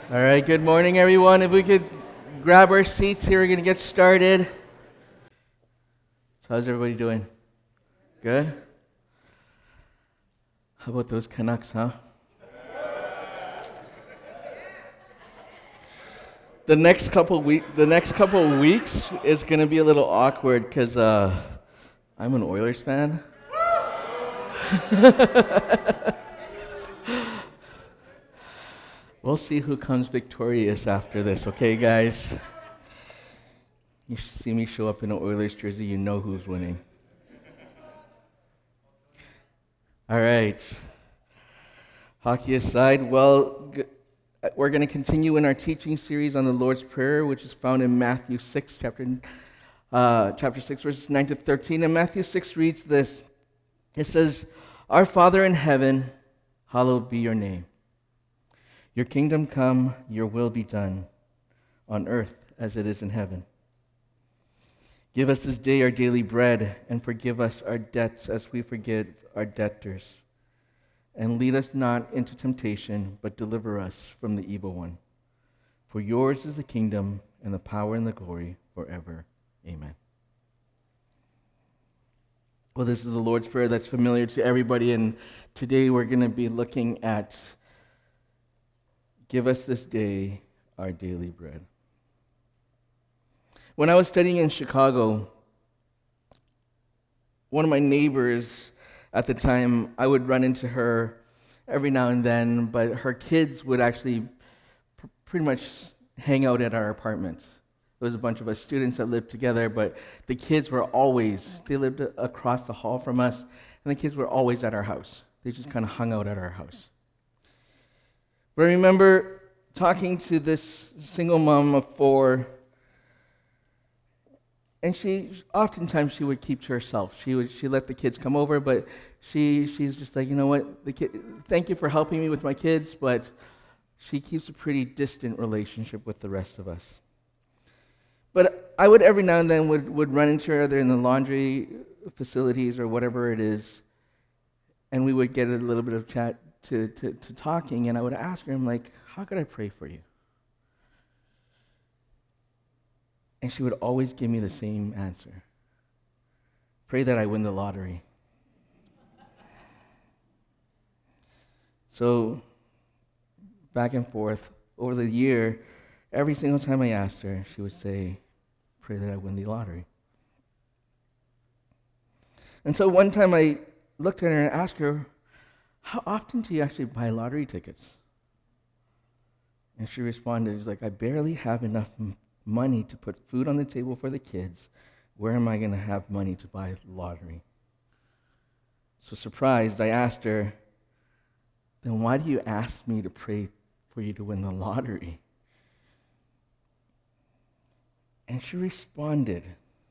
All right, good morning, everyone. If we could grab our seats here, we're going to get started. So, how's everybody doing? Good? How about those Canucks, huh? The next couple of weeks is going to be a little awkward because I'm an Oilers fan. We'll see who comes victorious after this, okay, guys? You see me show up in an Oilers jersey, you know who's winning. All right. Hockey aside, we're going to continue in our teaching series on the Lord's Prayer, which is found in Matthew 6, chapter 6, verses 9 to 13. And Matthew 6 reads this. It says, "Our Father in heaven, hallowed be your name. Your kingdom come, your will be done, on earth as it is in heaven. Give us this day our daily bread, and forgive us our debts as we forgive our debtors. And lead us not into temptation, but deliver us from the evil one. For yours is the kingdom, and the power, and the glory, forever. Amen." Well, this is the Lord's Prayer that's familiar to everybody, and today we're going to be looking at "Give us this day our daily bread." When I was studying in Chicago, one of my neighbors at the time, I would run into her every now and then, but her kids would actually pretty much hang out at our apartments. There was a bunch of us students that lived together, but the kids were they lived across the hall from us, and the kids were always at our house. They just kind of hung out at our house. But I remember talking to this single mom of 4, and oftentimes she would keep to herself. She let the kids come over, but she's just like, you know what, thank you for helping me with my kids, but she keeps a pretty distant relationship with the rest of us. But I would every now and then would run into her either in the laundry facilities or whatever it is, and we would get a little bit of chat to talking, and I would ask her, I'm like, how could I pray for you? And she would always give me the same answer. Pray that I win the lottery. So, back and forth, over the year, every single time I asked her, she would say, pray that I win the lottery. And so one time I looked at her and asked her, how often do you actually buy lottery tickets? And she responded, she's like, I barely have enough money to put food on the table for the kids. Where am I going to have money to buy the lottery? So surprised, I asked her, then why do you ask me to pray for you to win the lottery? And she responded,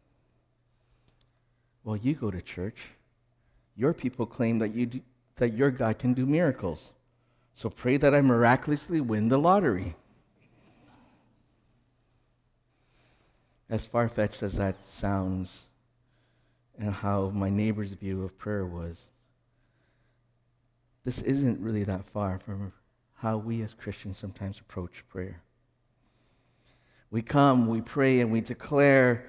well, you go to church. Your people claim that your God can do miracles. So pray that I miraculously win the lottery. As far-fetched as that sounds, and how my neighbor's view of prayer was, this isn't really that far from how we as Christians sometimes approach prayer. We come, we pray, and we declare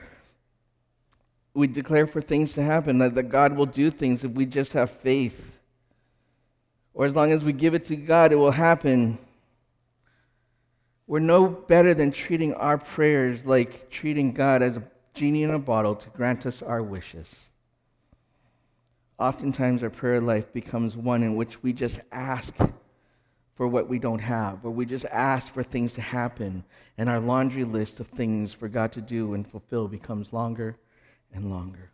for things to happen, that God will do things if we just have faith. Or as long as we give it to God, it will happen. We're no better than treating our prayers like treating God as a genie in a bottle to grant us our wishes. Oftentimes our prayer life becomes one in which we just ask for what we don't have, or we just ask for things to happen, and our laundry list of things for God to do and fulfill becomes longer and longer.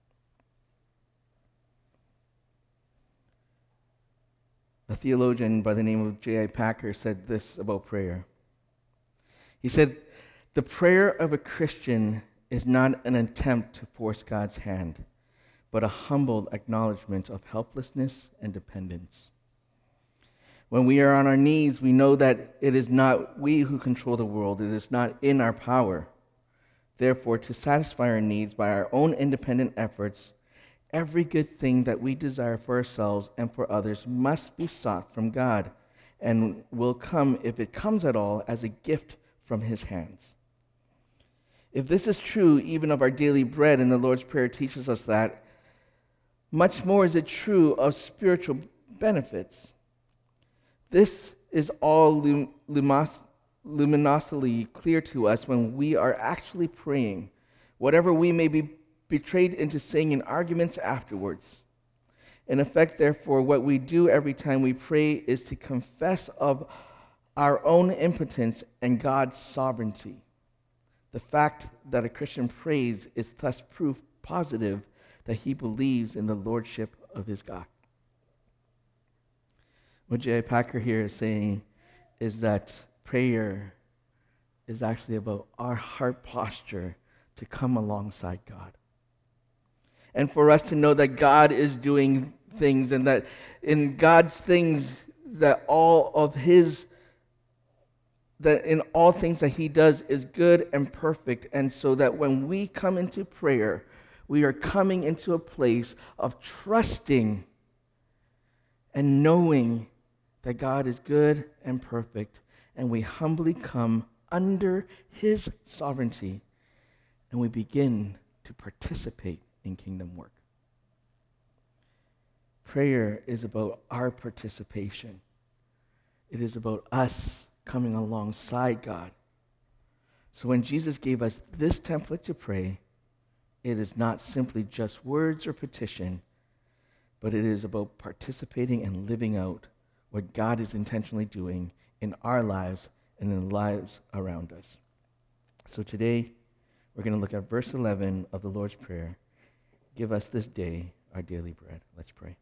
A theologian by the name of J.I. Packer said this about prayer. He said, the prayer of a Christian is not an attempt to force God's hand, but a humble acknowledgement of helplessness and dependence. When we are on our knees, we know that it is not we who control the world. It is not in our power. Therefore, to satisfy our needs by our own independent efforts, every good thing that we desire for ourselves and for others must be sought from God and will come, if it comes at all, as a gift from his hands. If this is true even of our daily bread, and the Lord's Prayer teaches us that, much more is it true of spiritual benefits. This is all luminously clear to us when we are actually praying, whatever we may be betrayed into saying in arguments afterwards. In effect, therefore, what we do every time we pray is to confess of our own impotence and God's sovereignty. The fact that a Christian prays is thus proof positive that he believes in the lordship of his God. What J.I. Packer here is saying is that prayer is actually about our heart posture to come alongside God. And for us to know that God is doing things, and that in God's things, that in all things that he does is good and perfect. And so that when we come into prayer, we are coming into a place of trusting and knowing that God is good and perfect, and we humbly come under his sovereignty, and we begin to participate in kingdom work. Prayer is about our participation. It is about us coming alongside God. So when Jesus gave us this template to pray, it is not simply just words or petition, but it is about participating and living out what God is intentionally doing in our lives and in the lives around us. So today, we're going to look at verse 11 of the Lord's Prayer. Give us this day our daily bread. Let's pray.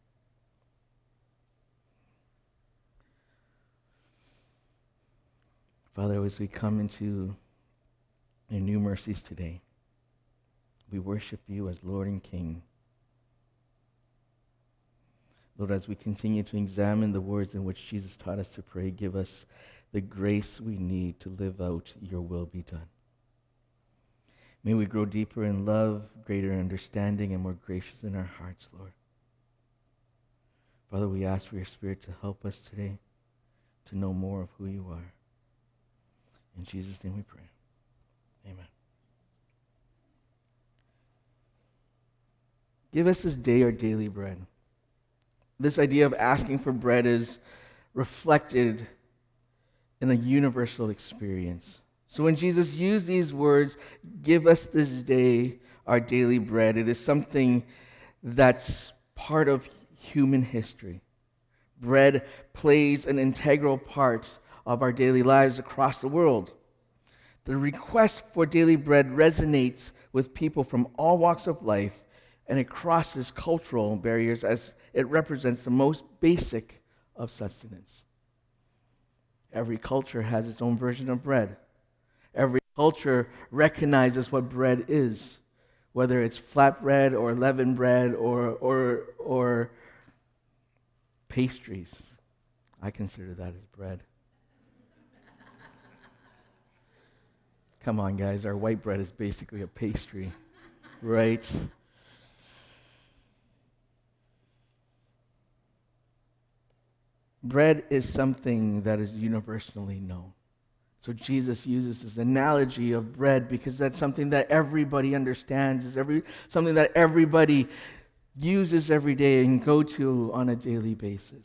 Father, as we come into your new mercies today, we worship you as Lord and King. Lord, as we continue to examine the words in which Jesus taught us to pray, give us the grace we need to live out your will be done. May we grow deeper in love, greater understanding, and more gracious in our hearts, Lord. Father, we ask for your Spirit to help us today to know more of who you are. In Jesus' name we pray. Amen. Give us this day our daily bread. This idea of asking for bread is reflected in a universal experience. So when Jesus used these words, give us this day our daily bread, it is something that's part of human history. Bread plays an integral part of our daily lives across the world. The request for daily bread resonates with people from all walks of life, and it crosses cultural barriers as it represents the most basic of sustenance. Every culture has its own version of bread. Every culture recognizes what bread is, whether it's flatbread or leavened bread or pastries. I consider that as bread. Come on, guys, our white bread is basically a pastry, right? Bread is something that is universally known. So Jesus uses this analogy of bread because that's something that everybody understands, is something that everybody uses every day and go to on a daily basis.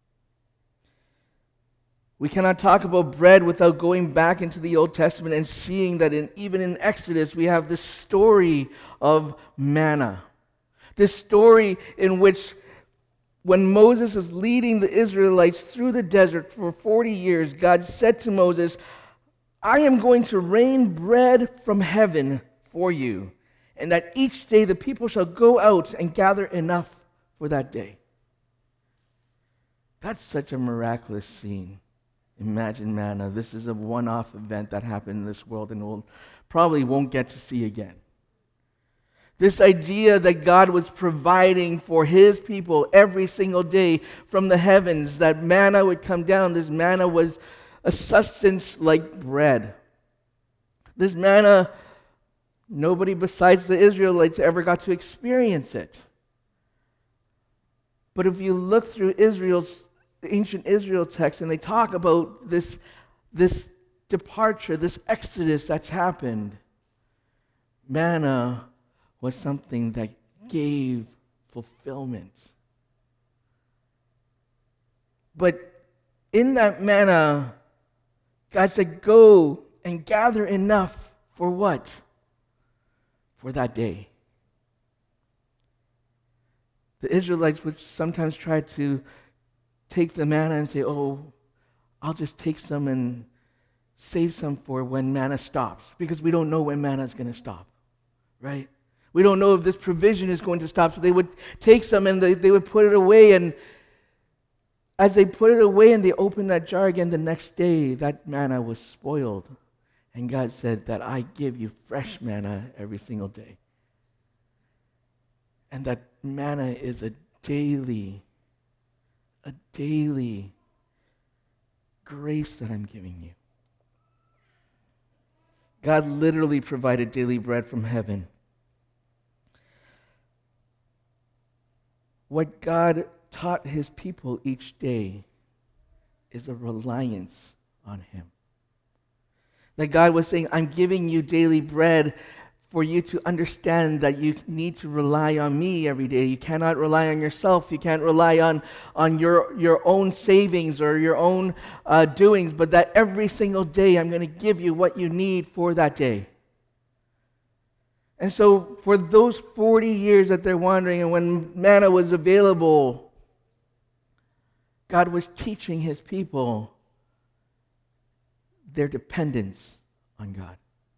We cannot talk about bread without going back into the Old Testament and seeing that even in Exodus we have this story of manna. This story in which when Moses is leading the Israelites through the desert for 40 years, God said to Moses, I am going to rain bread from heaven for you, and that each day the people shall go out and gather enough for that day. That's such a miraculous scene. Imagine manna. This is a one-off event that happened in this world and we'll probably won't get to see again. This idea that God was providing for his people every single day from the heavens, that manna would come down. This manna was a sustenance like bread. This manna, nobody besides the Israelites ever got to experience it. But if you look through Israel's ancient Israel texts, and they talk about this departure, this exodus that's happened. Manna was something that gave fulfillment. But in that manna, God said, go and gather enough for what? For that day. The Israelites would sometimes try to take the manna and say, oh, I'll just take some and save some for when manna stops, because we don't know when manna is going to stop, right? We don't know if this provision is going to stop, so they would take some and they would put it away, and as they put it away and they opened that jar again the next day, that manna was spoiled. And God said that I give you fresh manna every single day. And that manna is a daily grace that I'm giving you. God literally provided daily bread from heaven. What God taught his people each day is a reliance on him. That God was saying, I'm giving you daily bread for you to understand that you need to rely on me every day. You cannot rely on yourself. You can't rely on your own savings or your own doings, but that every single day I'm going to give you what you need for that day. And so for those 40 years that they're wandering and when manna was available, God was teaching his people their dependence on God.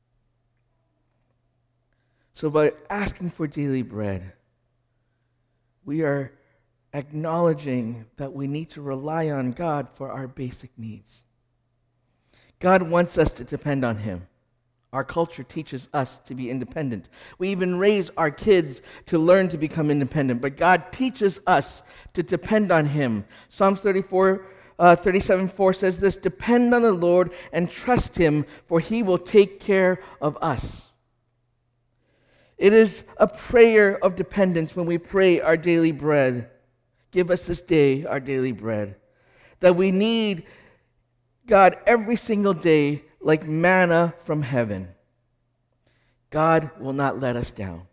So by asking for daily bread, we are acknowledging that we need to rely on God for our basic needs. God wants us to depend on him. Our culture teaches us to be independent. We even raise our kids to learn to become independent. But God teaches us to depend on him. Psalms 37:4 says this, depend on the Lord and trust him, for he will take care of us. It is a prayer of dependence when we pray our daily bread. Give us this day our daily bread. That we need God every single day like manna from heaven. God will not let us down.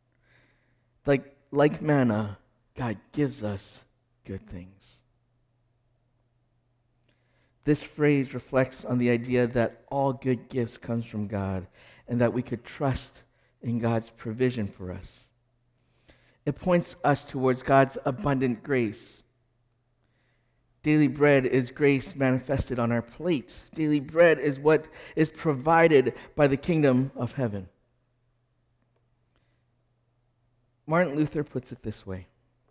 Like manna, God gives us good things. This phrase reflects on the idea that all good gifts comes from God and that we could trust in God's provision for us. It points us towards God's abundant grace. Daily bread is grace manifested on our plates. Daily bread is what is provided by the kingdom of heaven. Martin Luther puts it this way.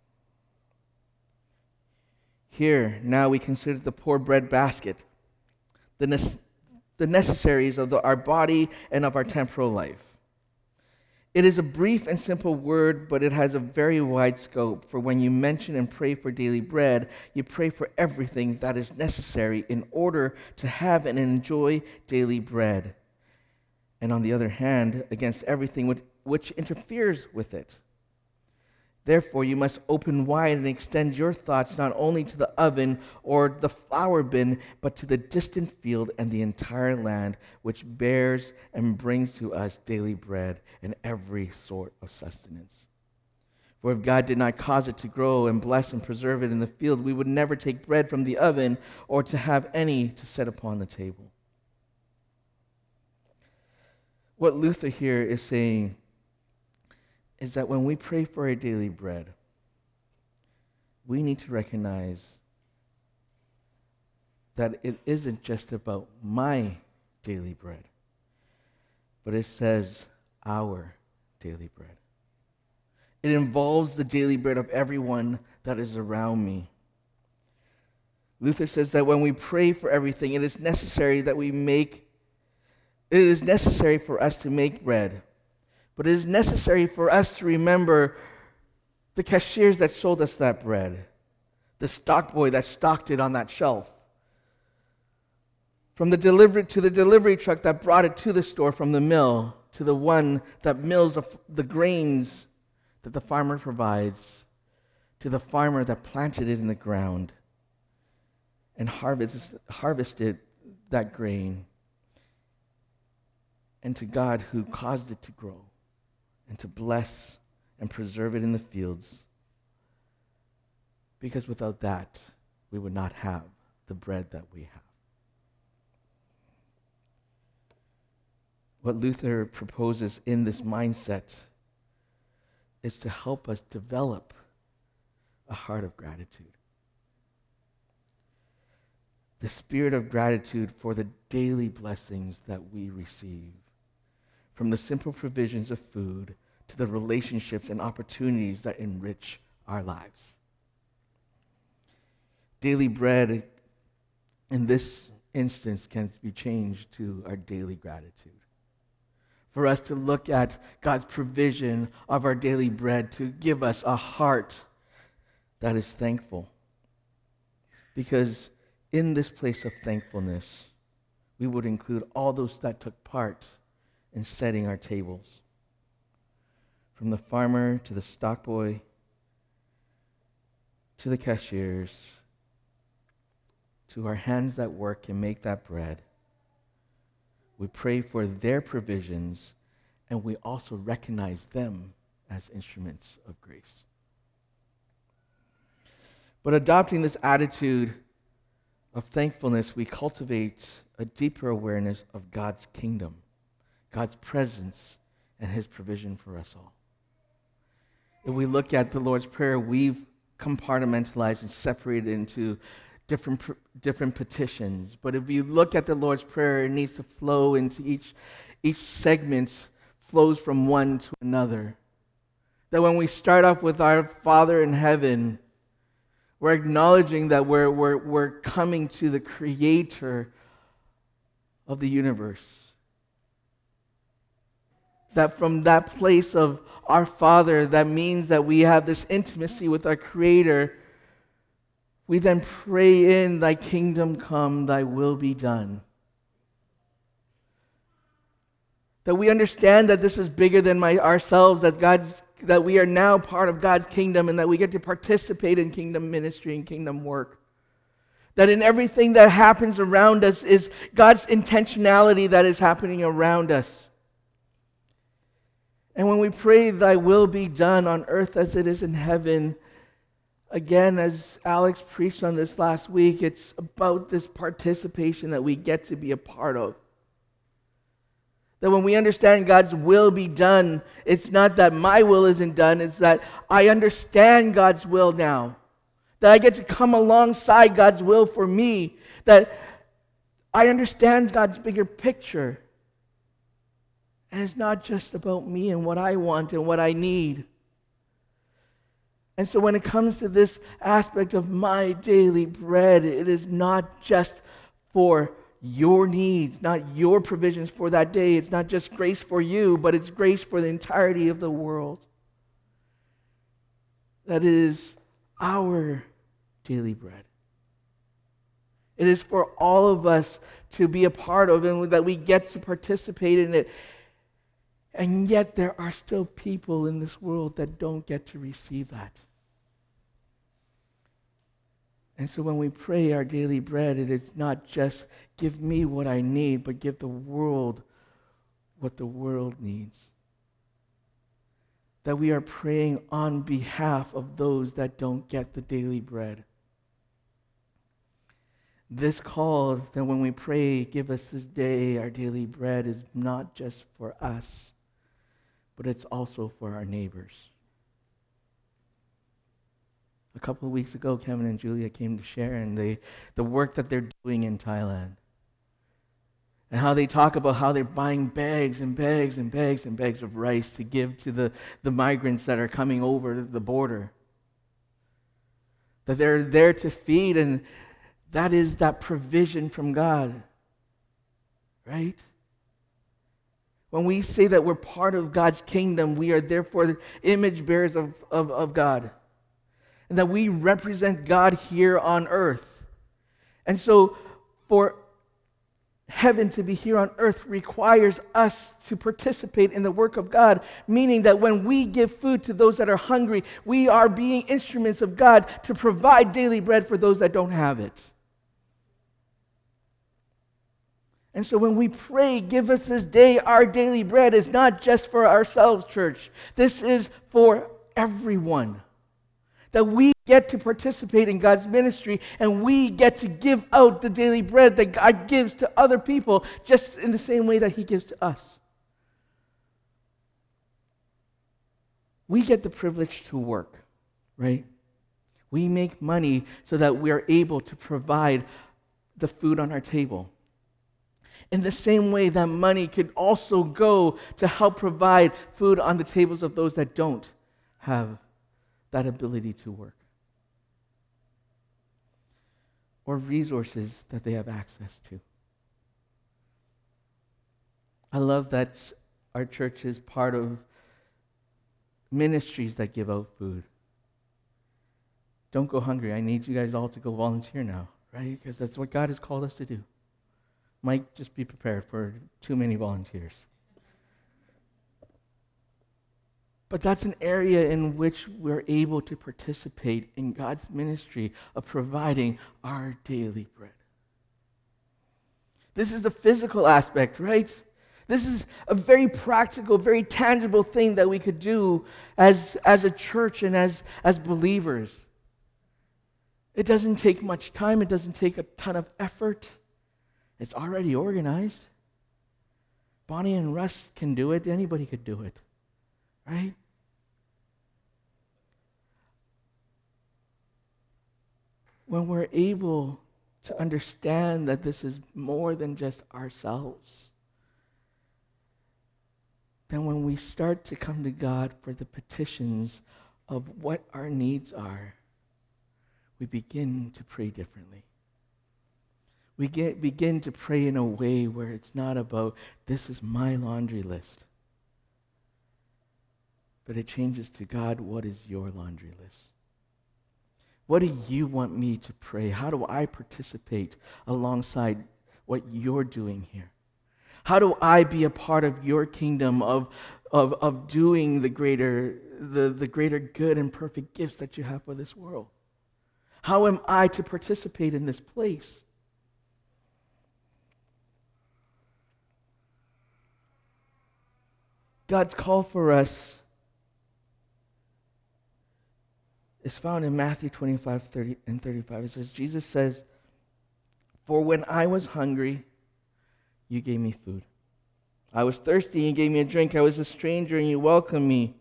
Here, now we consider the poor bread basket, the necessaries of our body and of our temporal life. It is a brief and simple word, but it has a very wide scope. For when you mention and pray for daily bread, you pray for everything that is necessary in order to have and enjoy daily bread. And on the other hand, against everything which interferes with it. Therefore, you must open wide and extend your thoughts not only to the oven or the flour bin, but to the distant field and the entire land, which bears and brings to us daily bread and every sort of sustenance. For if God did not cause it to grow and bless and preserve it in the field, we would never take bread from the oven or to have any to set upon the table. What Luther here is saying is that when we pray for our daily bread, we need to recognize that it isn't just about my daily bread, but it says our daily bread. It involves the daily bread of everyone that is around me. Luther says that when we pray for everything, it is necessary for us to make bread. But it is necessary for us to remember the cashiers that sold us that bread, the stock boy that stocked it on that shelf, from the delivery truck that brought it to the store from the mill, to the one that mills the grains that the farmer provides, to the farmer that planted it in the ground. and harvested that grain, and to God who caused it to grow and to bless and preserve it in the fields, because without that, we would not have the bread that we have. What Luther proposes in this mindset is to help us develop a heart of gratitude. The spirit of gratitude for the daily blessings that we receive, from the simple provisions of food to the relationships and opportunities that enrich our lives. Daily bread, in this instance, can be changed to our daily gratitude. For us to look at God's provision of our daily bread, to give us a heart that is thankful. Because in this place of thankfulness, we would include all those that took part in setting our tables. From the farmer to the stock boy to the cashiers, to our hands that work and make that bread. We pray for their provisions, and we also recognize them as instruments of grace. But adopting this attitude of thankfulness, we cultivate a deeper awareness of God's kingdom, God's presence, and His provision for us all. If we look at the Lord's Prayer, we've compartmentalized and separated into different petitions. But if you look at the Lord's Prayer, it needs to flow into each segment flows from one to another. That when we start off with our Father in heaven, we're acknowledging that we're coming to the Creator of the universe. That from that place of our Father, that means that we have this intimacy with our Creator. We then pray in, thy kingdom come, thy will be done. That we understand that this is bigger than ourselves, that we are now part of God's kingdom, and that we get to participate in kingdom ministry and kingdom work. That in everything that happens around us is God's intentionality that is happening around us. And when we pray, thy will be done on earth as it is in heaven, again, as Alex preached on this last week, it's about this participation that we get to be a part of. That when we understand God's will be done, it's not that my will isn't done, it's that I understand God's will now. That I get to come alongside God's will for me. That I understand God's bigger picture. And it's not just about me and what I want and what I need. And so when it comes to this aspect of my daily bread, it is not just for your needs, not your provisions for that day. It's not just grace for you, but it's grace for the entirety of the world. That it is our daily bread. It is for all of us to be a part of, and that we get to participate in it. And yet there are still people in this world that don't get to receive that. And so when we pray our daily bread, it is not just give me what I need, but give the world what the world needs. That we are praying on behalf of those that don't get the daily bread. This call that when we pray, give us this day our daily bread, is not just for us, but it's also for our neighbors. A couple of weeks ago, Kevin and Julia came to share and the work that they're doing in Thailand. And how they talk about how they're buying bags and bags and bags and bags of rice to give to the migrants that are coming over the border. That they're there to feed, and that is that provision from God. Right? When we say that we're part of God's kingdom, we are therefore the image bearers of God. And that we represent God here on earth. And so for heaven to be here on earth requires us to participate in the work of God, meaning that when we give food to those that are hungry, we are being instruments of God to provide daily bread for those that don't have it. And so when we pray, give us this day our daily bread, it's not just for ourselves, church. This is for everyone. That we get to participate in God's ministry and we get to give out the daily bread that God gives to other people just in the same way that He gives to us. We get the privilege to work, right? We make money so that we are able to provide the food on our table. In the same way that money could also go to help provide food on the tables of those that don't have that ability to work. Or resources that they have access to. I love that our church is part of ministries that give out food. Don't go hungry. I need you guys all to go volunteer now, right? Because that's what God has called us to do. Mike, just be prepared for too many volunteers. But that's an area in which we're able to participate in God's ministry of providing our daily bread. This is the physical aspect, right? This is a very practical, very tangible thing that we could do as a church and as believers. It doesn't take much time. It doesn't take a ton of effort. It's already organized. Bonnie and Russ can do it. Anybody could do it, right? When we're able to understand that this is more than just ourselves, then when we start to come to God for the petitions of what our needs are, we begin to pray differently. We begin to pray in a way where it's not about, this is my laundry list. But it changes to, God, what is your laundry list? What do you want me to pray? How do I participate alongside what you're doing here? How do I be a part of your kingdom of doing the greater good and perfect gifts that you have for this world? How am I to participate in this place? God's call for us is found in Matthew 25:30 and 35. It says, Jesus says, "For when I was hungry, you gave me food. I was thirsty, and you gave me a drink. I was a stranger, and you welcomed me."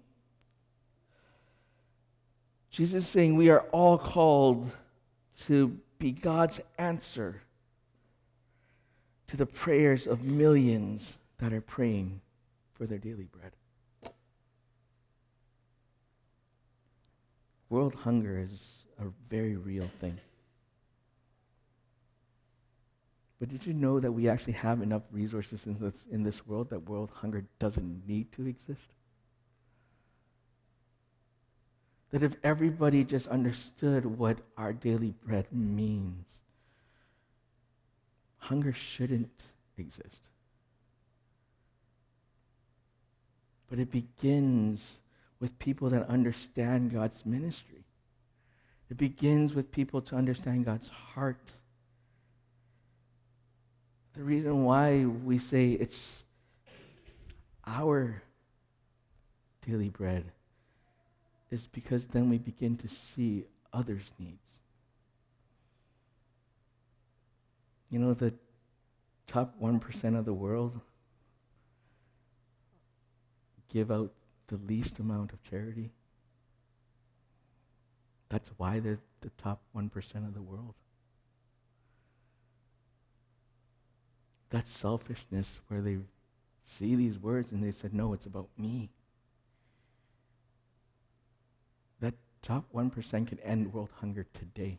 Jesus is saying we are all called to be God's answer to the prayers of millions that are praying for their daily bread. World hunger is a very real thing. But did you know that we actually have enough resources in this world that world hunger doesn't need to exist? That if everybody just understood what our daily bread means, hunger shouldn't exist. But it begins with people that understand God's ministry. It begins with people to understand God's heart. The reason why we say it's our daily bread is because then we begin to see others' needs. You know, the top 1% of the world give out the least amount of charity. That's why they're the top 1% of the world. That's selfishness, where they see these words and they said, no, it's about me. That top 1% can end world hunger today.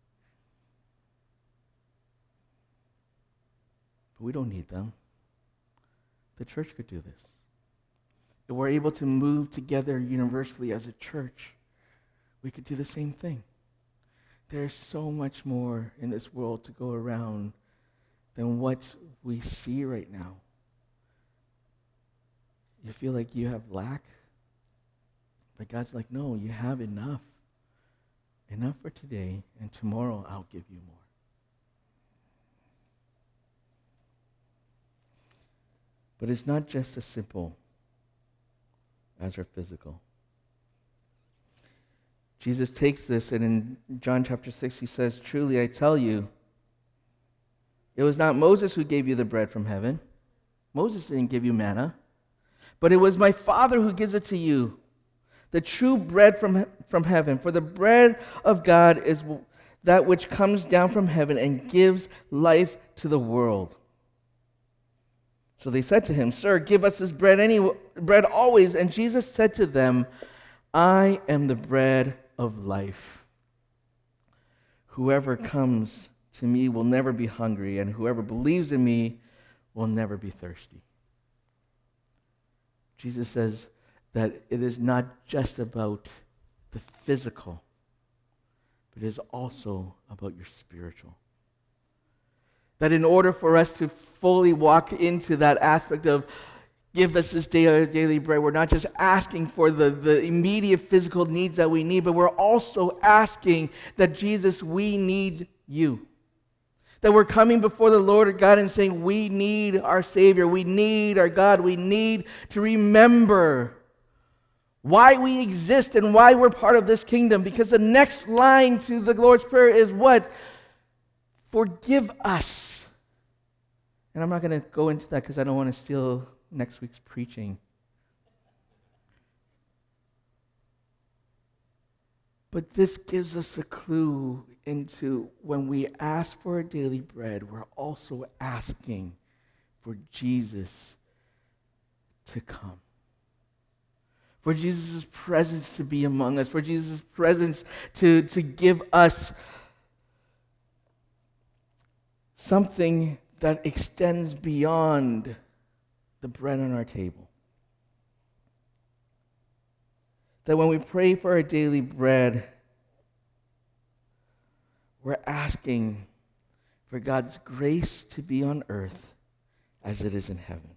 But we don't need them. The church could do this. If we're able to move together universally as a church, we could do the same thing. There's so much more in this world to go around than what we see right now. You feel like you have lack, but God's like, no, you have enough. Enough for today, and tomorrow I'll give you more. But it's not just as simple as our physical. Jesus takes this, and in John chapter 6, he says, "Truly I tell you, it was not Moses who gave you the bread from heaven. Moses didn't give you manna, but it was my Father who gives it to you, the true bread from heaven. For the bread of God is that which comes down from heaven and gives life to the world." So they said to him, "Sir, give us this bread always." And Jesus said to them, "I am the bread of life. Whoever comes to me will never be hungry, and whoever believes in me will never be thirsty." Jesus says that it is not just about the physical, but it is also about your spiritual. That in order for us to fully walk into that aspect of give us this day our daily bread, we're not just asking for the immediate physical needs that we need, but we're also asking that, Jesus, we need you. That we're coming before the Lord God and saying, we need our Savior, we need our God, we need to remember why we exist and why we're part of this kingdom. Because the next line to the Lord's Prayer is what? Forgive us. And I'm not going to go into that because I don't want to steal next week's preaching. But this gives us a clue into when we ask for our daily bread, we're also asking for Jesus to come. For Jesus' presence to be among us, for Jesus' presence to give us something that extends beyond the bread on our table. That when we pray for our daily bread, we're asking for God's grace to be on earth as it is in heaven.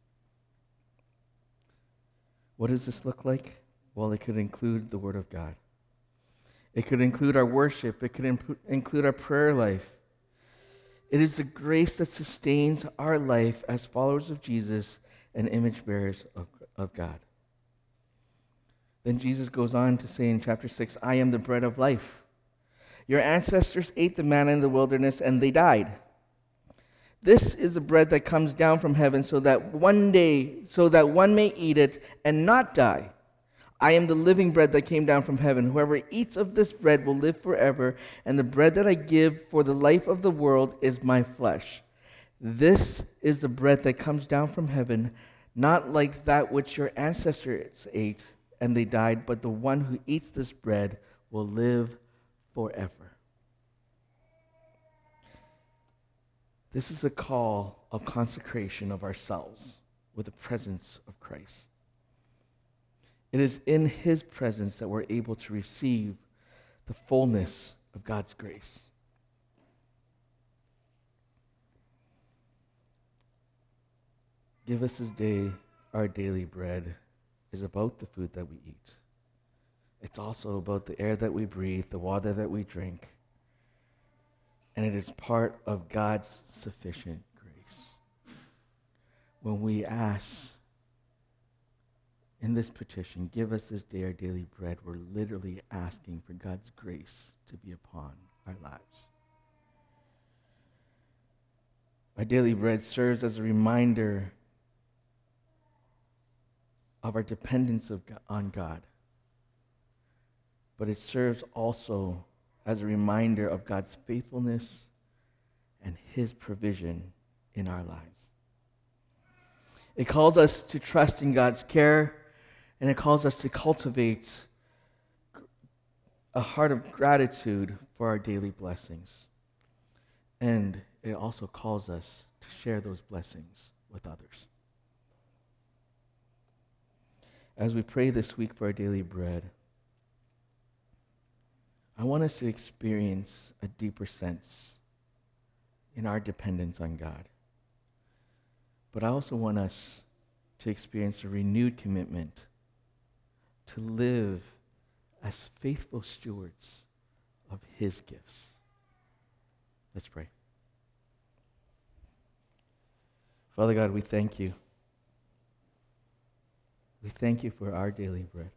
What does this look like? Well, it could include the Word of God. It could include our worship. It could include our prayer life. It is the grace that sustains our life as followers of Jesus and image bearers of God. Then Jesus goes on to say in chapter 6, "I am the bread of life. Your ancestors ate the manna in the wilderness and they died. This is the bread that comes down from heaven so that one may eat it and not die. I am the living bread that came down from heaven. Whoever eats of this bread will live forever, and the bread that I give for the life of the world is my flesh. This is the bread that comes down from heaven, not like that which your ancestors ate and they died, but the one who eats this bread will live forever." This is a call of consecration of ourselves with the presence of Christ. It is in His presence that we're able to receive the fullness of God's grace. "Give us this day our daily bread" is about the food that we eat. It's also about the air that we breathe, the water that we drink. And it is part of God's sufficient grace. When we ask in this petition, "Give us this day our daily bread," we're literally asking for God's grace to be upon our lives. Our daily bread serves as a reminder of our dependence on God. But it serves also as a reminder of God's faithfulness and His provision in our lives. It calls us to trust in God's care, and it calls us to cultivate a heart of gratitude for our daily blessings. And it also calls us to share those blessings with others. As we pray this week for our daily bread, I want us to experience a deeper sense in our dependence on God. But I also want us to experience a renewed commitment to live as faithful stewards of His gifts. Let's pray. Father God, we thank you thank you for our daily bread.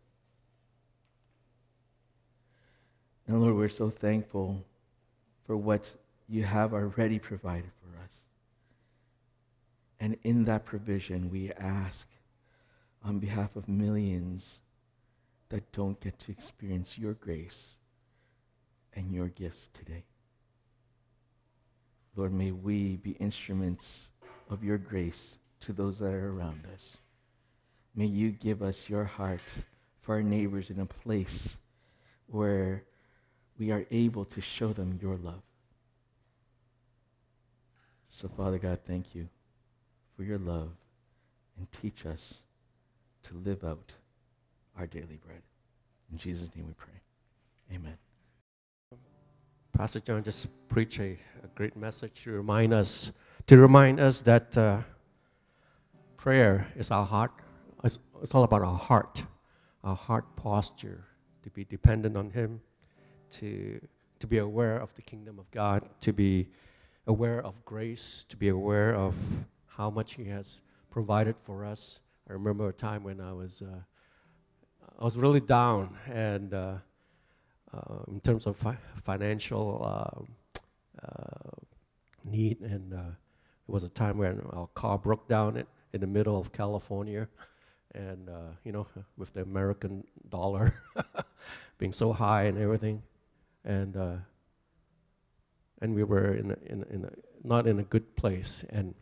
And Lord, we're so thankful for what you have already provided for us. And in that provision, we ask on behalf of millions that don't get to experience your grace and your gifts today. Lord, may we be instruments of your grace to those that are around us. May you give us your heart for our neighbors in a place where we are able to show them your love. So, Father God, thank you for your love, and teach us to live out our daily bread. In Jesus' name we pray. Amen. Pastor John just preached a great message to remind us that prayer is our heart. It's all about our heart posture, to be dependent on Him, to be aware of the kingdom of God, to be aware of grace, to be aware of how much He has provided for us. I remember a time when I was really down, and in terms of financial need, and it was a time when our car broke down in the middle of California, and with the American dollar being so high and everything, and we were not in a good place, and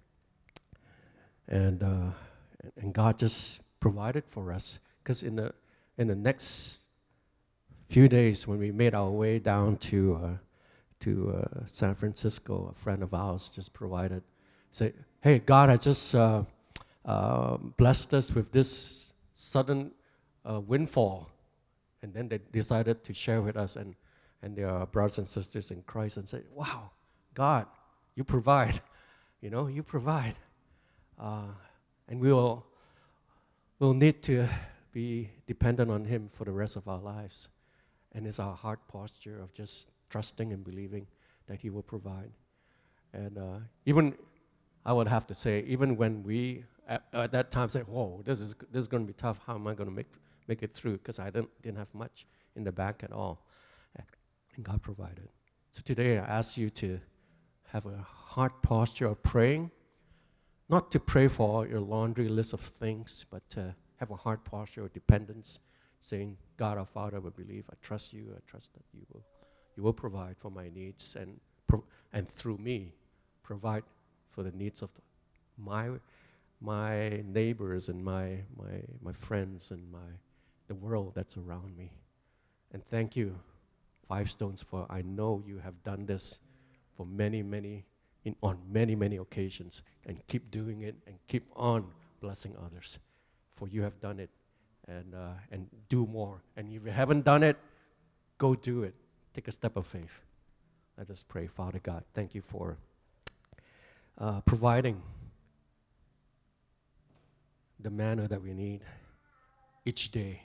God just provided for us, because in the next few days when we made our way down to San Francisco, a friend of ours just provided, say, hey, God has just blessed us with this sudden windfall, and then they decided to share with us, and their brothers and sisters in Christ, and say, wow, God, you provide, you provide. And we'll need to be dependent on Him for the rest of our lives. And it's our heart posture of just trusting and believing that He will provide. And even, I would have to say, even when we at that time said, whoa, this is going to be tough, how am I going to make it through? Because I didn't have much in the bank at all. And God provided. So today I ask you to have a heart posture of praying, not to pray for your laundry list of things, but to have a heart posture of dependence, saying, God our Father, I believe, I trust you, I trust that you will provide for my needs, and through me, provide for the needs of my neighbors and my friends and the world that's around me. And thank you, Five Stones, for I know you have done this for on many occasions, and keep doing it and keep on blessing others, for you have done it, and do more. And if you haven't done it, go do it. Take a step of faith. Let us pray. Father God, thank you for providing the manna that we need each day.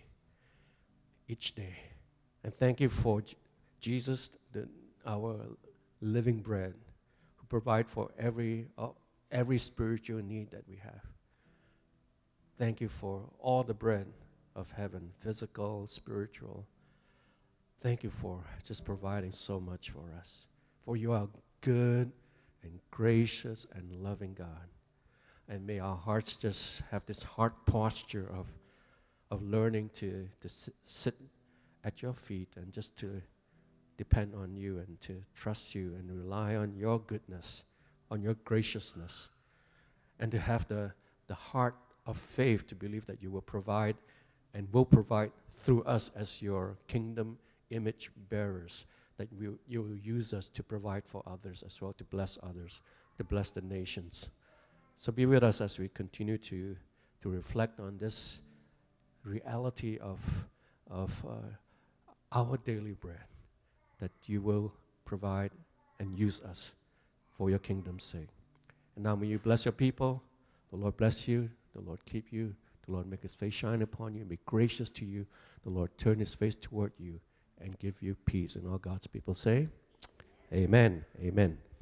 And thank you for Jesus, our living bread, who provide for every spiritual need that we have. Thank you for all the bread of heaven, physical, spiritual. Thank you for just providing so much for us. For you are good and gracious and loving God. And may our hearts just have this heart posture of learning to sit at your feet and just to depend on you and to trust you and rely on your goodness, on your graciousness, and to have the heart of faith to believe that you will provide and will provide through us as your kingdom image bearers, that you will use us to provide for others as well, to bless others, to bless the nations. So be with us as we continue to reflect on this reality of our daily bread, that you will provide and use us for your kingdom's sake. And now may you bless your people. The Lord bless you. The Lord keep you. The Lord make His face shine upon you and be gracious to you. The Lord turn His face toward you and give you peace. And all God's people say, amen. Amen.